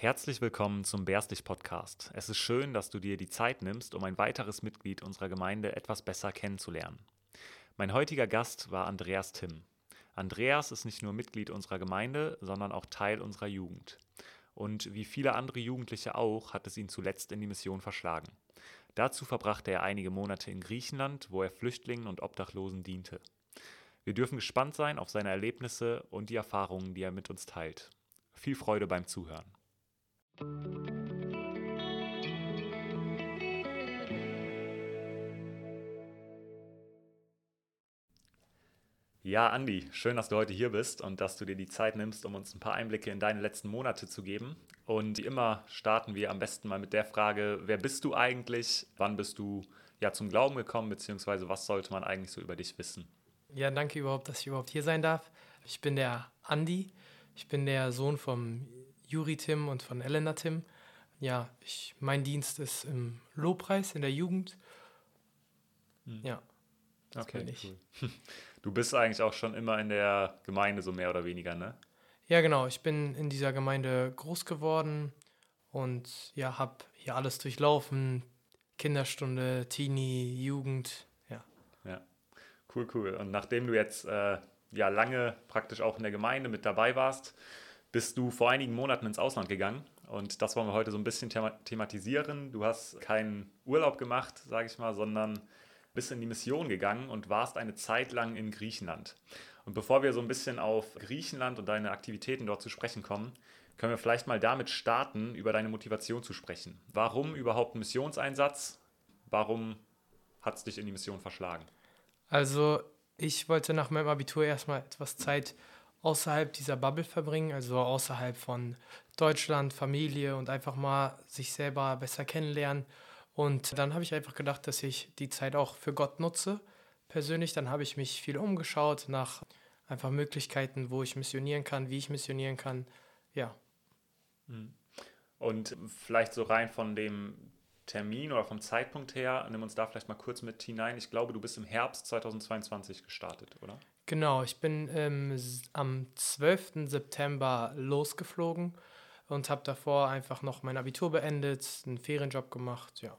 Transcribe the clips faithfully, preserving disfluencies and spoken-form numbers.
Herzlich willkommen zum Bärslich-Podcast. Es ist schön, dass du dir die Zeit nimmst, um ein weiteres Mitglied unserer Gemeinde etwas besser kennenzulernen. Mein heutiger Gast war Andreas Timm. Andreas ist nicht nur Mitglied unserer Gemeinde, sondern auch Teil unserer Jugend. Und wie viele andere Jugendliche auch, hat es ihn zuletzt in die Mission verschlagen. Dazu verbrachte er einige Monate in Griechenland, wo er Flüchtlingen und Obdachlosen diente. Wir dürfen gespannt sein auf seine Erlebnisse und die Erfahrungen, die er mit uns teilt. Viel Freude beim Zuhören. Ja, Andi, schön, dass du heute hier bist und dass du dir die Zeit nimmst, um uns ein paar Einblicke in deine letzten Monate zu geben. Und wie immer starten wir am besten mal mit der Frage, wer bist du eigentlich? Wann bist du ja zum Glauben gekommen, beziehungsweise was sollte man eigentlich so über dich wissen? Ja, danke überhaupt, dass ich überhaupt hier sein darf. Ich bin der Andi. Ich bin der Sohn vom Juri Timm und von Elena Timm. Ja, ich, mein Dienst ist im Lobpreis in der Jugend. Hm. Ja, das Okay, bin ich. cool. Du bist eigentlich auch schon immer in der Gemeinde so mehr oder weniger, ne? Ja, genau. Ich bin in dieser Gemeinde groß geworden und ja, habe hier alles durchlaufen. Kinderstunde, Teenie, Jugend. Ja. Ja, cool, cool. Und nachdem du jetzt äh, ja lange praktisch auch in der Gemeinde mit dabei warst, bist du vor einigen Monaten ins Ausland gegangen. Und das wollen wir heute so ein bisschen thema- thematisieren. Du hast keinen Urlaub gemacht, sage ich mal, sondern bist in die Mission gegangen und warst eine Zeit lang in Griechenland. Und bevor wir so ein bisschen auf Griechenland und deine Aktivitäten dort zu sprechen kommen, können wir vielleicht mal damit starten, über deine Motivation zu sprechen. Warum überhaupt ein Missionseinsatz? Warum hat es dich in die Mission verschlagen? Also ich wollte nach meinem Abitur erstmal etwas Zeit außerhalb dieser Bubble verbringen, also außerhalb von Deutschland, Familie und einfach mal sich selber besser kennenlernen. Und dann habe ich einfach gedacht, dass ich die Zeit auch für Gott nutze. Persönlich, dann habe ich mich viel umgeschaut nach einfach Möglichkeiten, wo ich missionieren kann, wie ich missionieren kann. Ja. Und vielleicht so rein von dem Termin oder vom Zeitpunkt her, nimm uns da vielleicht mal kurz mit hinein. Ich glaube, du bist im Herbst zweitausendzweiundzwanzig gestartet, oder? Genau, ich bin ähm, s- am zwölften September losgeflogen und habe davor einfach noch mein Abitur beendet, einen Ferienjob gemacht, ja.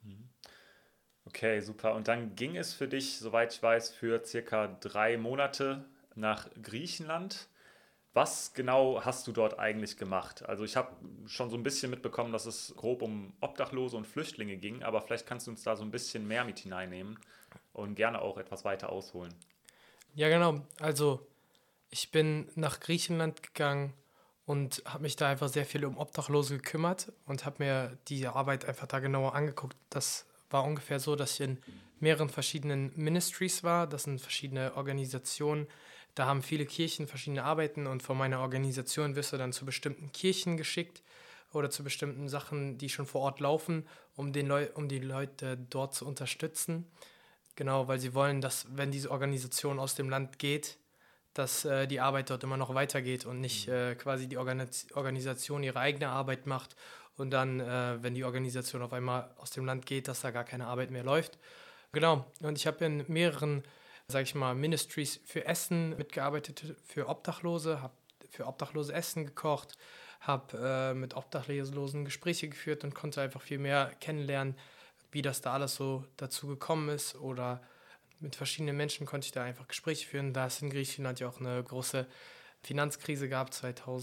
Okay, super. Und dann ging es für dich, soweit ich weiß, für circa drei Monate nach Griechenland. Was genau hast du dort eigentlich gemacht? Also ich habe schon so ein bisschen mitbekommen, dass es grob um Obdachlose und Flüchtlinge ging, aber vielleicht kannst du uns da so ein bisschen mehr mit hineinnehmen und gerne auch etwas weiter ausholen. Ja, genau. Also ich bin nach Griechenland gegangen und habe mich da einfach sehr viel um Obdachlose gekümmert und habe mir die Arbeit einfach da genauer angeguckt. Das war ungefähr so, dass ich in mehreren verschiedenen Ministries war. Das sind verschiedene Organisationen. Da haben viele Kirchen verschiedene Arbeiten und von meiner Organisation wirst du dann zu bestimmten Kirchen geschickt oder zu bestimmten Sachen, die schon vor Ort laufen, um, den Leu um die Leute dort zu unterstützen. Genau, weil sie wollen, dass, wenn diese Organisation aus dem Land geht, dass äh, die Arbeit dort immer noch weitergeht und nicht äh, quasi die Organis- Organisation ihre eigene Arbeit macht und dann, äh, wenn die Organisation auf einmal aus dem Land geht, dass da gar keine Arbeit mehr läuft. Genau, und ich habe in mehreren, sage ich mal, Ministries für Essen mitgearbeitet, für Obdachlose, habe für Obdachlose Essen gekocht, habe äh, mit Obdachlosen Gespräche geführt und konnte einfach viel mehr kennenlernen, wie das da alles so dazu gekommen ist oder mit verschiedenen Menschen konnte ich da einfach Gespräche führen, da es in Griechenland ja auch eine große Finanzkrise gab,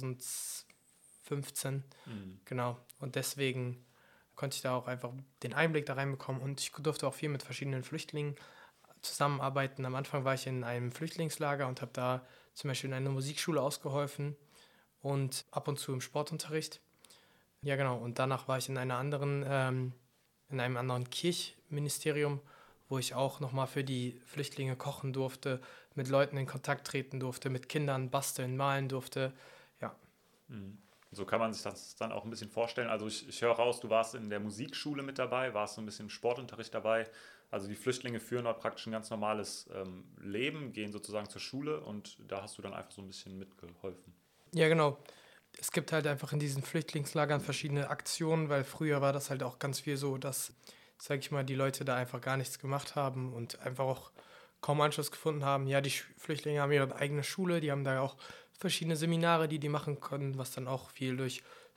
zweitausendfünfzehn. Mhm. Genau. Und deswegen konnte ich da auch einfach den Einblick da reinbekommen und ich durfte auch viel mit verschiedenen Flüchtlingen zusammenarbeiten. Am Anfang war ich in einem Flüchtlingslager und habe da zum Beispiel in einer Musikschule ausgeholfen und ab und zu im Sportunterricht. Ja, genau. Und danach war ich in einer anderen, ähm, in einem anderen Kirchministerium, wo ich auch nochmal für die Flüchtlinge kochen durfte, mit Leuten in Kontakt treten durfte, mit Kindern basteln, malen durfte. Ja, Mhm. So kann man sich das dann auch ein bisschen vorstellen. Also ich, ich höre raus, du warst in der Musikschule mit dabei, warst so ein bisschen im Sportunterricht dabei. Also die Flüchtlinge führen dort praktisch ein ganz normales ähm, Leben, gehen sozusagen zur Schule und da hast du dann einfach so ein bisschen mitgeholfen. ja, genau. Es gibt halt einfach in diesen Flüchtlingslagern verschiedene Aktionen, weil früher war das halt auch ganz viel so, dass, sag ich mal, die Leute da einfach gar nichts gemacht haben und einfach auch kaum Anschluss gefunden haben. Ja, die Sch- Flüchtlinge haben ihre eigene Schule, die haben da auch verschiedene Seminare, die die machen können, was dann auch viel durch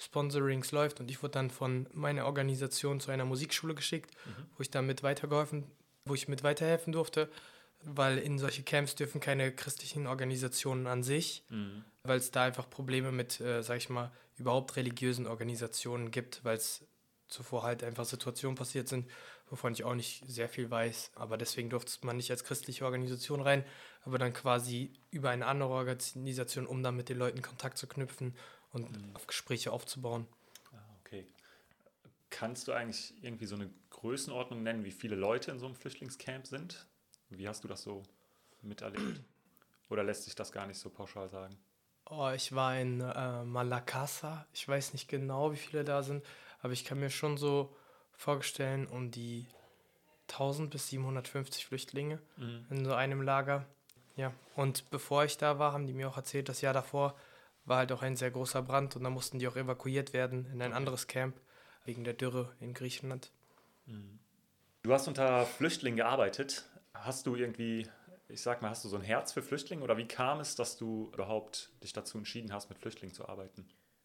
Sponsorings läuft und ich wurde dann von meiner Organisation zu einer Musikschule geschickt, mhm. wo ich dann mit weitergeholfen, wo ich mit weiterhelfen durfte, weil in solche Camps dürfen keine christlichen Organisationen an sich, mhm. weil es da einfach Probleme mit, äh, sag ich mal, überhaupt religiösen Organisationen gibt, weil es zuvor halt einfach Situationen passiert sind, wovon ich auch nicht sehr viel weiß, aber deswegen durfte man nicht als christliche Organisation rein, aber dann quasi über eine andere Organisation, um dann mit den Leuten Kontakt zu knüpfen und mhm. auf Gespräche aufzubauen. Ah, okay. Kannst du eigentlich irgendwie so eine Größenordnung nennen, wie viele Leute in so einem Flüchtlingscamp sind? Wie hast du das so miterlebt? Oder lässt sich das gar nicht so pauschal sagen? Oh, ich war in äh, Malakasa. Ich weiß nicht genau, wie viele da sind, aber ich kann mir schon so vorstellen, um die tausend bis siebenhundertfünfzig Flüchtlinge mhm. in so einem Lager. Ja, und bevor ich da war, haben die mir auch erzählt, das Jahr davor war halt auch ein sehr großer Brand und dann mussten die auch evakuiert werden in ein okay. anderes Camp wegen der Dürre in Griechenland. Mhm. Du hast unter Flüchtlingen gearbeitet. Hast du irgendwie, ich sag mal, hast du so ein Herz für Flüchtlinge oder wie kam es, dass du überhaupt dich dazu entschieden hast, mit Flüchtlingen zu arbeiten?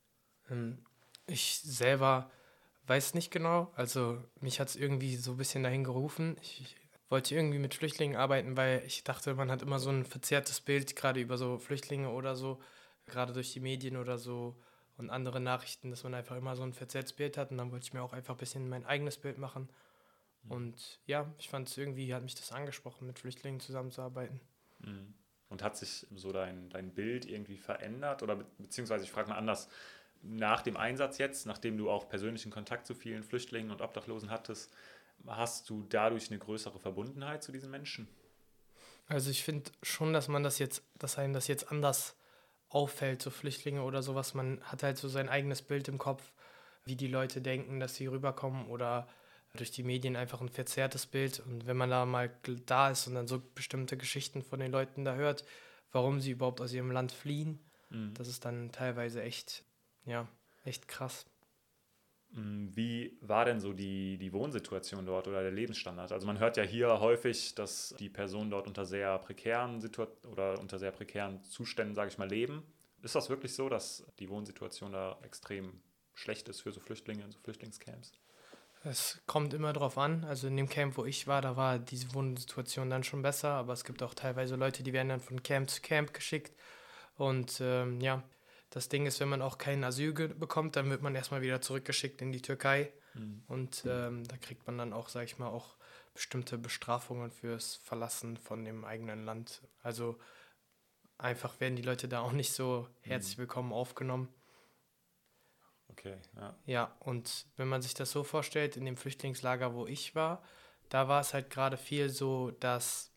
Ich selber weiß nicht genau, also mich hat es irgendwie so ein bisschen dahin gerufen. Ich wollte irgendwie mit Flüchtlingen arbeiten, weil ich dachte, man hat immer so ein verzerrtes Bild, gerade über so Flüchtlinge oder so, gerade durch die Medien oder so und andere Nachrichten, dass man einfach immer so ein verzerrtes Bild hat und dann wollte ich mir auch einfach ein bisschen mein eigenes Bild machen. Und ja, ich fand es irgendwie, hat mich das angesprochen, mit Flüchtlingen zusammenzuarbeiten. Und hat sich so dein, dein Bild irgendwie verändert? Oder be- beziehungsweise, ich frage mal anders, nach dem Einsatz jetzt, nachdem du auch persönlichen Kontakt zu vielen Flüchtlingen und Obdachlosen hattest, hast du dadurch eine größere Verbundenheit zu diesen Menschen? Also ich finde schon, dass man das jetzt, dass einem das jetzt anders auffällt, so Flüchtlinge oder sowas. Man hat halt so sein eigenes Bild im Kopf, wie die Leute denken, dass sie rüberkommen oder durch die Medien einfach ein verzerrtes Bild. Und wenn man da mal da ist und dann so bestimmte Geschichten von den Leuten da hört, warum sie überhaupt aus ihrem Land fliehen, mhm. das ist dann teilweise echt, ja, echt krass. Wie war denn so die, die Wohnsituation dort oder der Lebensstandard? Also man hört ja hier häufig, dass die Personen dort unter sehr prekären Situ- oder unter sehr prekären Zuständen, sage ich mal, leben. Ist das wirklich so, dass die Wohnsituation da extrem schlecht ist für so Flüchtlinge in so Flüchtlingscamps? Es kommt immer drauf an. Also in dem Camp, wo ich war, da war diese Wohnsituation dann schon besser, aber es gibt auch teilweise Leute, die werden dann von Camp zu Camp geschickt. Und ähm, ja, das Ding ist, wenn man auch kein Asyl ge- bekommt, dann wird man erstmal wieder zurückgeschickt in die Türkei. Mhm. Und ähm, da kriegt man dann auch, sag ich mal, auch bestimmte Bestrafungen fürs Verlassen von dem eigenen Land. Also einfach werden die Leute da auch nicht so herzlich willkommen aufgenommen. Okay, ja. Ja, und wenn man sich das so vorstellt, in dem Flüchtlingslager, wo ich war, da war es halt gerade viel so, dass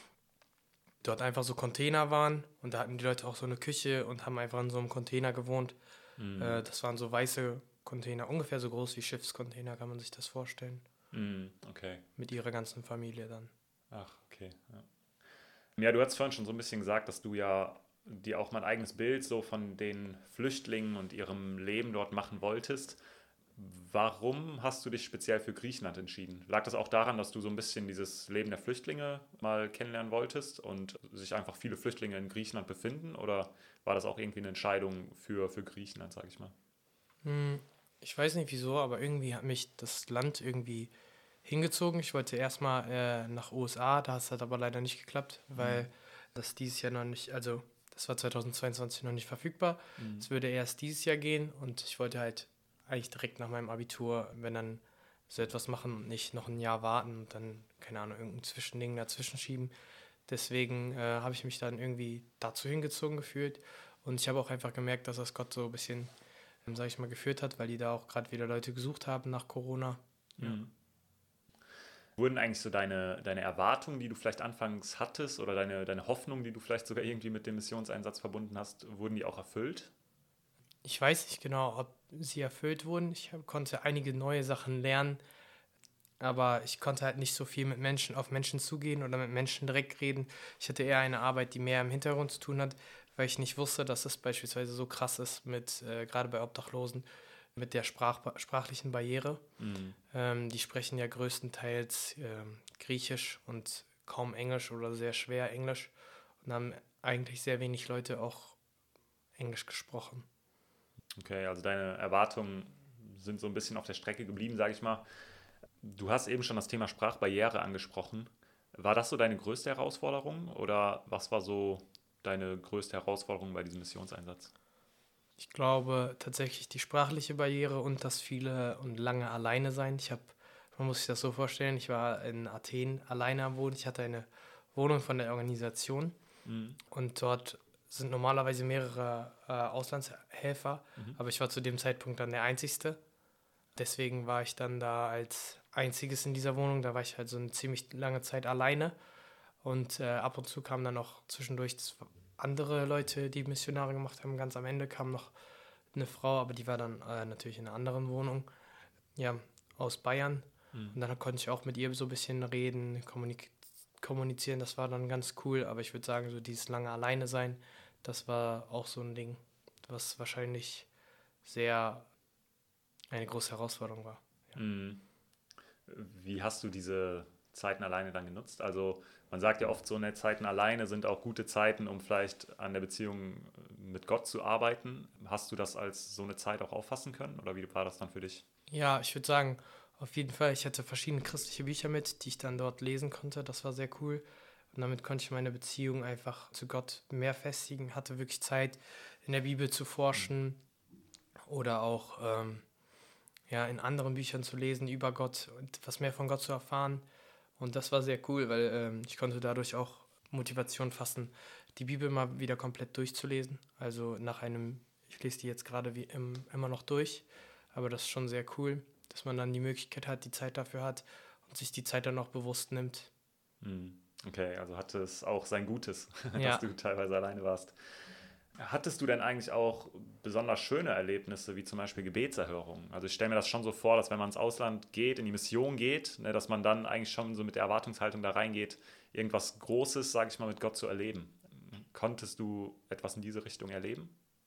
dort einfach so Container waren und da hatten die Leute auch so eine Küche und haben einfach in so einem Container gewohnt. Mhm. Äh, das waren so weiße Container, ungefähr so groß wie Schiffscontainer, kann man sich das vorstellen. Mhm, okay. Mit ihrer ganzen Familie dann. Ach, okay. Ja. Ja, du hast vorhin schon so ein bisschen gesagt, dass du ja dir auch mal ein eigenes Bild so von den Flüchtlingen und ihrem Leben dort machen wolltest. Warum hast du dich speziell für Griechenland entschieden? Lag das auch daran, dass du so ein bisschen dieses Leben der Flüchtlinge mal kennenlernen wolltest und sich einfach viele Flüchtlinge in Griechenland befinden? Oder war das auch irgendwie eine Entscheidung für, für Griechenland, sage ich mal? Hm, ich weiß nicht wieso, aber irgendwie hat mich das Land irgendwie hingezogen. Ich wollte erstmal äh, nach U S A, das hat aber leider nicht geklappt, weil mhm. das dieses Jahr noch nicht, also das war zweitausendzweiundzwanzig noch nicht verfügbar. Es mhm. würde erst dieses Jahr gehen und ich wollte halt eigentlich direkt nach meinem Abitur, wenn dann so etwas machen und nicht noch ein Jahr warten und dann, keine Ahnung, irgendein Zwischending dazwischen schieben. Deswegen äh, habe ich mich dann irgendwie dazu hingezogen gefühlt und ich habe auch einfach gemerkt, dass das Gott so ein bisschen, ähm, sag ich mal, geführt hat, weil die da auch gerade wieder Leute gesucht haben nach Corona. Ja. Mhm. Wurden eigentlich so deine, deine Erwartungen, die du vielleicht anfangs hattest oder deine, deine Hoffnungen, die du vielleicht sogar irgendwie mit dem Missionseinsatz verbunden hast, wurden die auch erfüllt? Ich weiß nicht genau, ob sie erfüllt wurden. Ich hab, konnte einige neue Sachen lernen, aber ich konnte halt nicht so viel mit Menschen auf Menschen zugehen oder mit Menschen direkt reden. Ich hatte eher eine Arbeit, die mehr im Hintergrund zu tun hat, weil ich nicht wusste, dass es beispielsweise so krass ist, mit äh, gerade bei Obdachlosen, mit der Sprach, sprachlichen Barriere. Mhm. Ähm, die sprechen ja größtenteils ähm, Griechisch und kaum Englisch oder sehr schwer Englisch und haben eigentlich sehr wenig Leute auch Englisch gesprochen. Okay, also deine Erwartungen sind so ein bisschen auf der Strecke geblieben, sage ich mal. Du hast eben schon das Thema Sprachbarriere angesprochen. War das so deine größte Herausforderung oder was war so deine größte Herausforderung bei diesem Missionseinsatz? Ich glaube tatsächlich die sprachliche Barriere und das viele und lange alleine sein. Ich habe, man muss sich das so vorstellen, ich war in Athen alleine am Wohnen. Ich hatte eine Wohnung von der Organisation Mhm. und dort sind normalerweise mehrere äh, Auslandshelfer, Mhm. aber ich war zu dem Zeitpunkt dann der Einzigste. Deswegen war ich dann da als Einziges in dieser Wohnung. Da war ich halt so eine ziemlich lange Zeit alleine. Und äh, ab und zu kamen dann noch zwischendurch zw- andere Leute, die Missionare gemacht haben. Ganz am Ende kam noch eine Frau, aber die war dann äh, natürlich in einer anderen Wohnung, ja, aus Bayern. Mhm. Und dann konnte ich auch mit ihr so ein bisschen reden, kommunik kommunizieren. Das war dann ganz cool. Aber ich würde sagen, so dieses lange Alleine sein, das war auch so ein Ding, was wahrscheinlich sehr eine große Herausforderung war. Ja. Mhm. Wie hast du diese Zeiten alleine dann genutzt? Also man sagt ja oft, so eine Zeiten alleine sind auch gute Zeiten, um vielleicht an der Beziehung mit Gott zu arbeiten. Hast du das als so eine Zeit auch auffassen können oder wie war das dann für dich? Ja, ich würde sagen, auf jeden Fall, ich hatte verschiedene christliche Bücher mit, die ich dann dort lesen konnte. Das war sehr cool. Und damit konnte ich meine Beziehung einfach zu Gott mehr festigen, hatte wirklich Zeit, in der Bibel zu Mhm. forschen oder auch ähm, ja, in anderen Büchern zu lesen über Gott und was mehr von Gott zu erfahren. Und das war sehr cool, weil ähm, ich konnte dadurch auch Motivation fassen, die Bibel mal wieder komplett durchzulesen. Also nach einem, ich lese die jetzt gerade wie im, immer noch durch, aber das ist schon sehr cool, dass man dann die Möglichkeit hat, die Zeit dafür hat und sich die Zeit dann auch bewusst nimmt. Mhm. Okay, also hatte es auch sein Gutes, dass Ja, du teilweise alleine warst. Hattest du denn eigentlich auch besonders schöne Erlebnisse, wie zum Beispiel Gebetserhörungen? Also ich stelle mir das schon so vor, dass wenn man ins Ausland geht, in die Mission geht, ne, dass man dann eigentlich schon so mit der Erwartungshaltung da reingeht, irgendwas Großes, sage ich mal, mit Gott zu erleben. Konntest du etwas in diese Richtung erleben?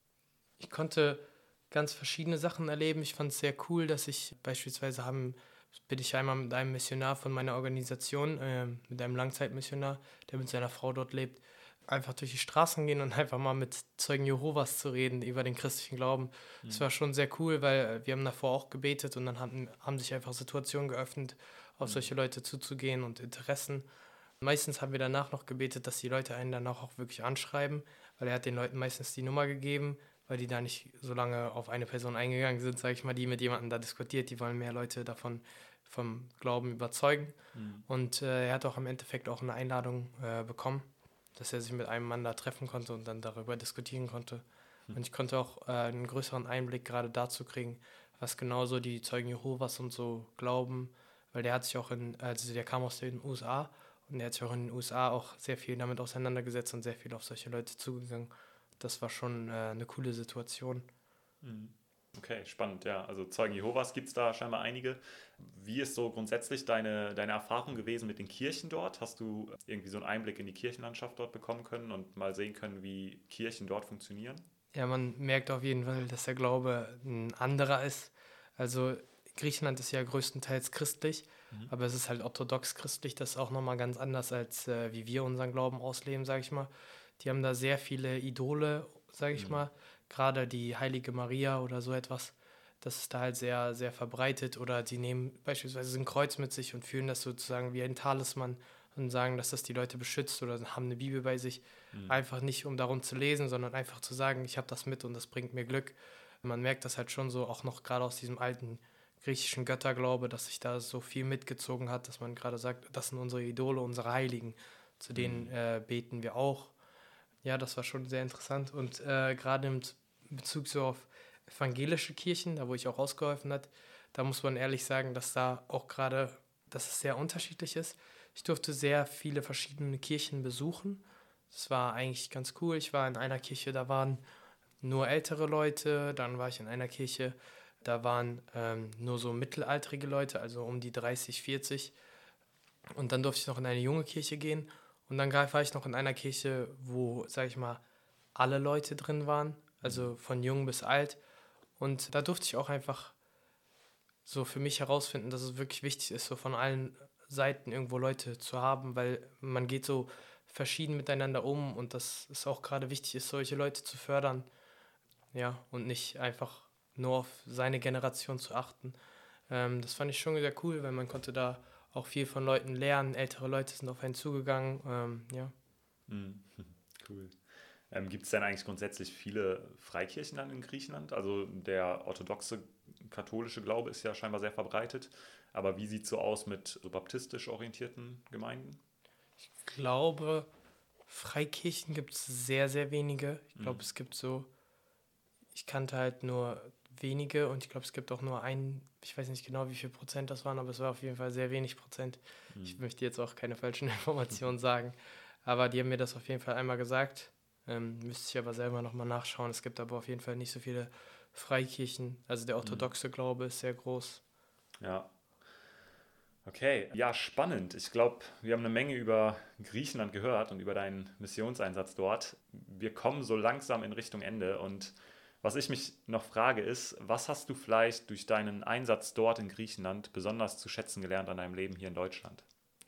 ich konnte ganz verschiedene Sachen erleben. Ich fand es sehr cool, dass ich beispielsweise haben, bin ich einmal mit einem Missionar von meiner Organisation, ähm, mit einem Langzeitmissionar, der mit seiner Frau dort lebt, einfach durch die Straßen gehen und einfach mal mit Zeugen Jehovas zu reden über den christlichen Glauben. Das Mhm. war schon sehr cool, weil äh, wir haben davor auch gebetet und dann hatten, haben sich einfach Situationen geöffnet, auf Mhm. solche Leute zuzugehen und Interessen. Meistens haben wir danach noch gebetet, dass die Leute einen danach auch wirklich anschreiben, weil er hat den Leuten meistens die Nummer gegeben, weil die da nicht so lange auf eine Person eingegangen sind, sage ich mal, die mit jemandem da diskutiert. Die wollen mehr Leute davon vom Glauben überzeugen. Mhm. Und äh, er hat auch im Endeffekt auch eine Einladung äh, bekommen, dass er sich mit einem Mann da treffen konnte und dann darüber diskutieren konnte. Und ich konnte auch äh, einen größeren Einblick gerade dazu kriegen, was genauso die Zeugen Jehovas und so glauben, weil der hat sich auch in, also der kam aus den U S A und der hat sich auch in den U S A auch sehr viel damit auseinandergesetzt und sehr viel auf solche Leute zugegangen. Das war schon äh, eine coole Situation. Mhm. Okay, spannend, ja. Also Zeugen Jehovas gibt es da scheinbar einige. Wie ist so grundsätzlich deine, deine Erfahrung gewesen mit den Kirchen dort? Hast du irgendwie so einen Einblick in die Kirchenlandschaft dort bekommen können und mal sehen können, wie Kirchen dort funktionieren? Ja, man merkt auf jeden Fall, dass der Glaube ein anderer ist. Also Griechenland ist ja größtenteils christlich, Mhm. aber es ist halt orthodox christlich. Das ist auch nochmal ganz anders, als äh, wie wir unseren Glauben ausleben, sage ich mal. Die haben da sehr viele Idole, sage ich Mhm. mal. Gerade die Heilige Maria oder so etwas. Das ist da halt sehr, sehr verbreitet. Oder die nehmen beispielsweise ein Kreuz mit sich und fühlen das sozusagen wie ein Talisman und sagen, dass das die Leute beschützt oder haben eine Bibel bei sich. Mhm. Einfach nicht, um darum zu lesen, sondern einfach zu sagen, ich habe das mit und das bringt mir Glück. Man merkt das halt schon so, auch noch gerade aus diesem alten griechischen Götterglaube, dass sich da so viel mitgezogen hat, dass man gerade sagt, das sind unsere Idole, unsere Heiligen, zu denen Mhm. äh, beten wir auch. Ja, das war schon sehr interessant und äh, gerade im Bezug so auf evangelische Kirchen, da wo ich auch ausgeholfen hat, da muss man ehrlich sagen, dass da auch gerade, dass es sehr unterschiedlich ist. Ich durfte sehr viele verschiedene Kirchen besuchen. Das war eigentlich ganz cool. Ich war in einer Kirche, da waren nur ältere Leute, dann war ich in einer Kirche, da waren ähm, nur so mittelalterige Leute, also um die dreißig, vierzig. Und dann durfte ich noch in eine junge Kirche gehen. Und dann war ich noch in einer Kirche, wo, sag ich mal, alle Leute drin waren, Mhm. also von jung bis alt. Und da durfte ich auch einfach so für mich herausfinden, dass es wirklich wichtig ist, so von allen Seiten irgendwo Leute zu haben, weil man geht so verschieden miteinander um und dass es auch gerade wichtig ist, solche Leute zu fördern. ja, und nicht einfach nur auf seine Generation zu achten. Ähm, das fand ich schon sehr cool, weil man konnte da auch viel von Leuten lernen. Ältere Leute sind auf einen zugegangen. Ähm, ja. Mhm. Cool. Ähm, gibt es denn eigentlich grundsätzlich viele Freikirchen dann in Griechenland? Also der orthodoxe katholische Glaube ist ja scheinbar sehr verbreitet. Aber wie sieht es so aus mit so baptistisch orientierten Gemeinden? Ich glaube, Freikirchen gibt es sehr, sehr wenige. Ich glaube, Mhm. es gibt so, ich kannte halt nur wenige und ich glaube, es gibt auch nur ein, ich weiß nicht genau, wie viel Prozent das waren, aber es war auf jeden Fall sehr wenig Prozent. Ich Mhm. möchte jetzt auch keine falschen Informationen sagen, aber die haben mir das auf jeden Fall einmal gesagt. Ähm, müsste ich aber selber nochmal nachschauen. Es gibt aber auf jeden Fall nicht so viele Freikirchen. Also der Mhm. orthodoxe Glaube ist sehr groß. Ja, okay. Ja, spannend. Ich glaube, wir haben eine Menge über Griechenland gehört und über deinen Missionseinsatz dort. Wir kommen so langsam in Richtung Ende und was ich mich noch frage ist, was hast du vielleicht durch deinen Einsatz dort in Griechenland besonders zu schätzen gelernt an deinem Leben hier in Deutschland?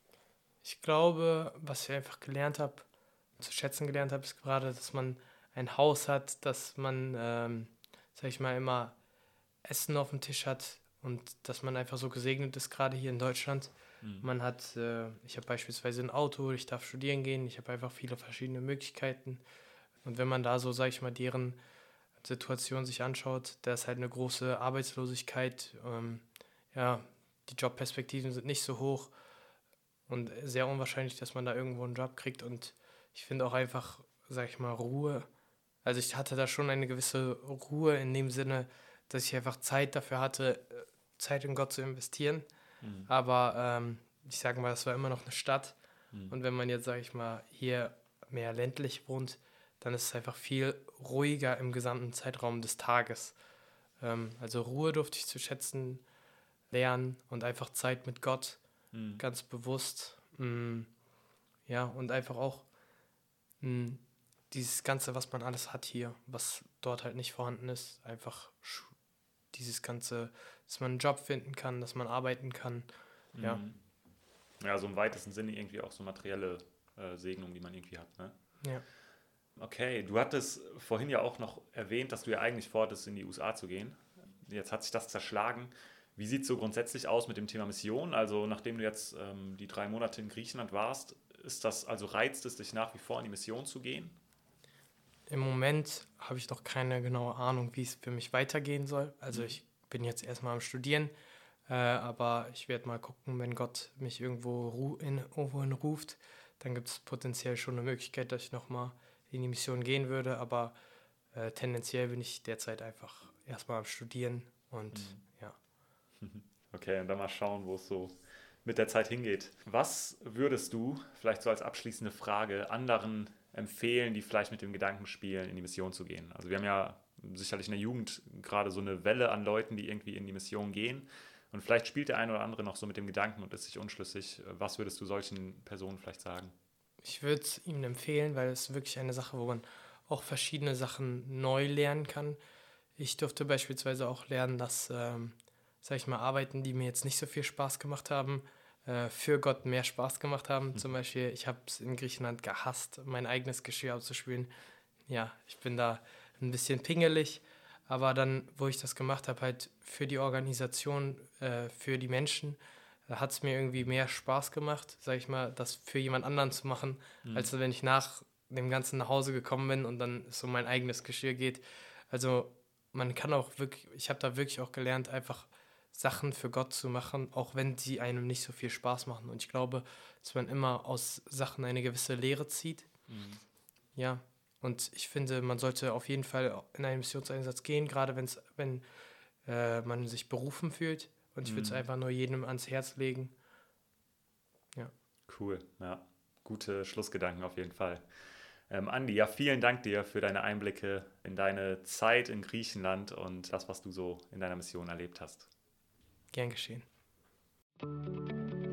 Ich glaube, was ich einfach gelernt habe, zu schätzen gelernt habe, ist gerade, dass man ein Haus hat, dass man, ähm, sag ich mal, immer Essen auf dem Tisch hat und dass man einfach so gesegnet ist, gerade hier in Deutschland. Mhm. Man hat, äh, ich habe beispielsweise ein Auto, ich darf studieren gehen, ich habe einfach viele verschiedene Möglichkeiten. Und wenn man da so, sag ich mal, deren Situation sich anschaut, da ist halt eine große Arbeitslosigkeit. Ähm, ja, die Jobperspektiven sind nicht so hoch und sehr unwahrscheinlich, dass man da irgendwo einen Job kriegt. Und ich finde auch einfach, sag ich mal, Ruhe. Also ich hatte da schon eine gewisse Ruhe in dem Sinne, dass ich einfach Zeit dafür hatte, äh, Zeit in Gott zu investieren. Mhm. Aber ähm, ich sage mal, das war immer noch eine Stadt. Mhm. Und wenn man jetzt, sage ich mal, hier mehr ländlich wohnt, dann ist es einfach viel ruhiger im gesamten Zeitraum des Tages. Ähm, also Ruhe durfte ich zu schätzen lernen und einfach Zeit mit Gott, Mhm. ganz bewusst. Mm, ja, und einfach auch mm, dieses Ganze, was man alles hat hier, was dort halt nicht vorhanden ist, einfach sch- dieses Ganze, dass man einen Job finden kann, dass man arbeiten kann. Ja, Mhm. Ja, so im weitesten Sinne irgendwie auch so materielle äh, Segnung, die man irgendwie hat, ne? ja. Okay, du hattest vorhin ja auch noch erwähnt, dass du ja eigentlich vorhattest, in die U S A zu gehen. Jetzt hat sich das zerschlagen. Wie sieht es so grundsätzlich aus mit dem Thema Mission? Also nachdem du jetzt ähm, die drei Monate in Griechenland warst, ist das, also reizt es dich nach wie vor in die Mission zu gehen? Im Moment habe ich noch keine genaue Ahnung, wie es für mich weitergehen soll. Also Mhm. ich bin jetzt erstmal am Studieren, äh, aber ich werde mal gucken, wenn Gott mich irgendwo ru in, irgendwohin ruft, dann gibt es potenziell schon eine Möglichkeit, dass ich nochmal in die Mission gehen würde, aber äh, tendenziell bin ich derzeit einfach erstmal am Studieren und Mhm. ja. Okay, und dann mal schauen, wo es so mit der Zeit hingeht. Was würdest du, vielleicht so als abschließende Frage, anderen empfehlen, die vielleicht mit dem Gedanken spielen, in die Mission zu gehen? Also wir haben ja sicherlich in der Jugend gerade so eine Welle an Leuten, die irgendwie in die Mission gehen. Und vielleicht spielt der eine oder andere noch so mit dem Gedanken und ist sich unschlüssig. Was würdest du solchen Personen vielleicht sagen? Ich würde es Ihnen empfehlen, weil es wirklich eine Sache, wo man auch verschiedene Sachen neu lernen kann. Ich durfte beispielsweise auch lernen, dass, ähm, sag ich mal, Arbeiten, die mir jetzt nicht so viel Spaß gemacht haben, äh, für Gott mehr Spaß gemacht haben. Zum Beispiel, ich habe es in Griechenland gehasst, mein eigenes Geschirr abzuspülen. Ja, ich bin da ein bisschen pingelig, aber dann, wo ich das gemacht habe, halt für die Organisation, äh, für die Menschen, hat es mir irgendwie mehr Spaß gemacht, sag ich mal, das für jemand anderen zu machen, Mhm. als wenn ich nach dem Ganzen nach Hause gekommen bin und dann es um mein eigenes Geschirr geht. Also man kann auch wirklich, ich habe da wirklich auch gelernt, einfach Sachen für Gott zu machen, auch wenn sie einem nicht so viel Spaß machen. Und ich glaube, dass man immer aus Sachen eine gewisse Lehre zieht. Mhm. Ja, und ich finde, man sollte auf jeden Fall in einen Missionseinsatz gehen, gerade wenn's, wenn äh, man sich berufen fühlt. Und ich würde es Mhm. einfach nur jedem ans Herz legen. Ja, Cool, ja. Gute Schlussgedanken auf jeden Fall. Ähm, Andi, ja, vielen Dank dir für deine Einblicke in deine Zeit in Griechenland und das, was du so in deiner Mission erlebt hast. gern geschehen.